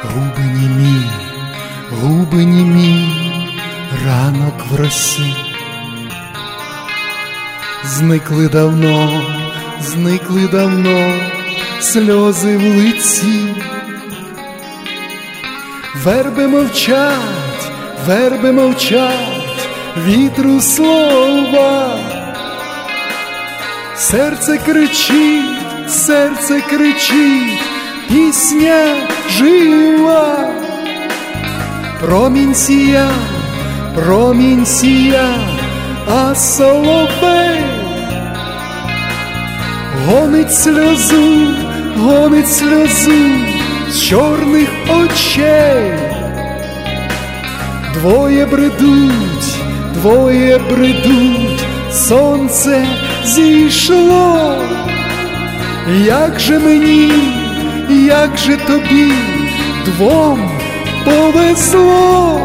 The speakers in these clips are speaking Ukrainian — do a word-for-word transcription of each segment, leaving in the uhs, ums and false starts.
Губи німі, губи німі, ранок в росі. Зникли давно, зникли давно сльози в лиці. Верби мовчать, верби мовчать, вітру слова. Серце кричить, серце кричить, пісня жива. Промінь сія, промінь сія, а соловей гонить сльозу, гонить сльозу з чорних очей. Двоє бредуть, двоє бредуть, сонце зійшло. Як же мені, як же тобі двом повезло.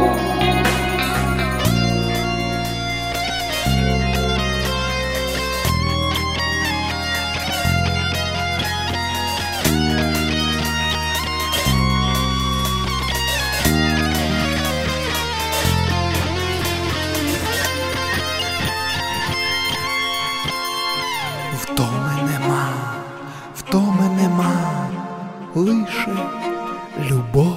Втоми нема, втоми нема, лише любов.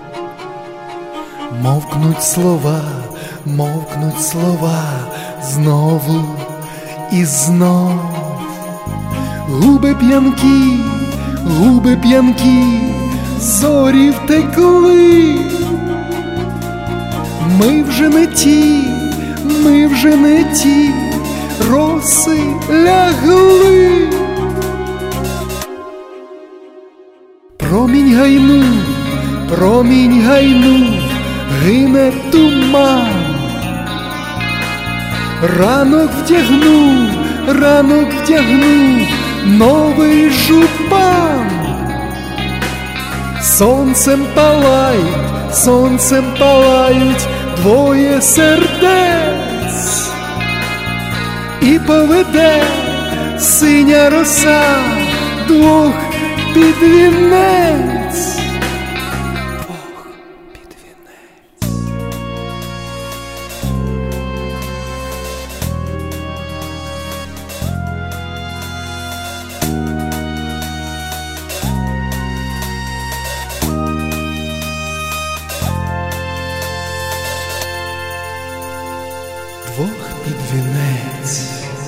Мовкнуть слова, мовкнуть слова, знову і знов. Губи п'янкі, губи п'янкі, зорі втекли. Ми вже не ті, ми вже не ті, роси лягли. Промінь гайну, промінь гайну, гине туман. Ранок вдягну, ранок вдягну, новий жупан. Сонцем палають, сонцем палають двоє сердець. І поведе синя роса двох під вінець. Двох під вінець. Двох під вінець.